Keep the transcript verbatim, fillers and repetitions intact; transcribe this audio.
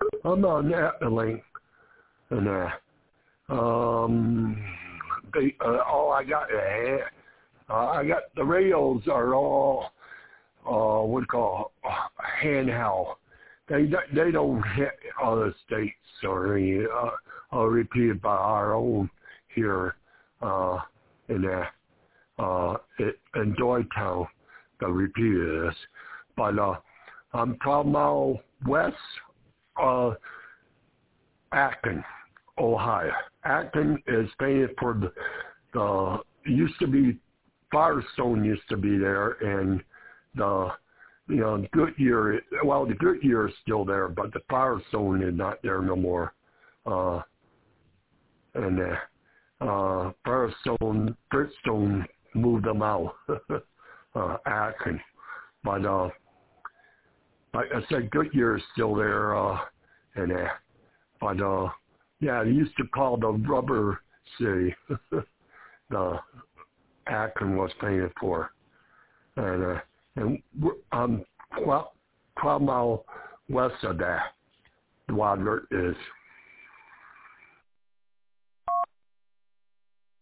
I'm on that link and uh, um, they, uh, all I got, uh, I got the radios are all uh, what do you call uh, handheld. They they don't hit other states or any, uh, are repeated by our own here uh, in uh, uh, it, in Doytown. The repeated this, but uh, I'm twelve miles west. Uh, Acton, Ohio. Acton is famous for the, the used to be Firestone used to be there, and the you know Goodyear. Well, the Goodyear is still there, but the Firestone is not there no more. Uh, and uh, uh, Firestone, Bridgestone moved them out. uh, Acton, but uh, like I said, Goodyear is still there, uh, and uh, but uh, yeah, they used to call the Rubber City. the Akron was famous for, and uh, and I'm twelve, twelve miles west of that. Wadler is.